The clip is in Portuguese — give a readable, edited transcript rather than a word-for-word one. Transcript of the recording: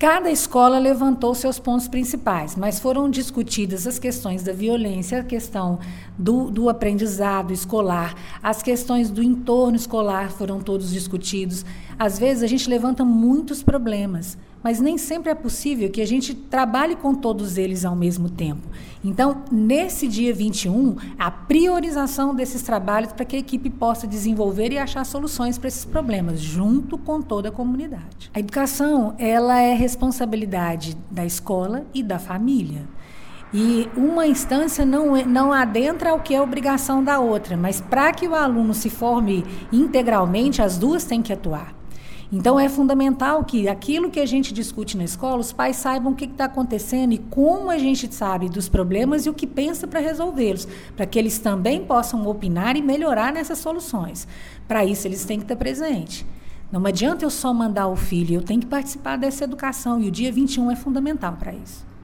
Cada escola levantou seus pontos principais, mas foram discutidas as questões da violência, a questão do aprendizado escolar, as questões do entorno escolar foram todos discutidos. Às vezes a gente levanta muitos problemas, mas nem sempre é possível que a gente trabalhe com todos eles ao mesmo tempo. Então, nesse dia 21, a priorização desses trabalhos para que a equipe possa desenvolver e achar soluções para esses problemas, junto com toda a comunidade. A educação, ela é responsabilidade da escola e da família. E uma instância não adentra o que é obrigação da outra, mas para que o aluno se forme integralmente, as duas têm que atuar. Então, é fundamental que aquilo que a gente discute na escola, os pais saibam o que está acontecendo e como a gente sabe dos problemas e o que pensa para resolvê-los, para que eles também possam opinar e melhorar nessas soluções. Para isso, eles têm que estar presentes. Não adianta eu só mandar o filho, eu tenho que participar dessa educação e o dia 21 é fundamental para isso.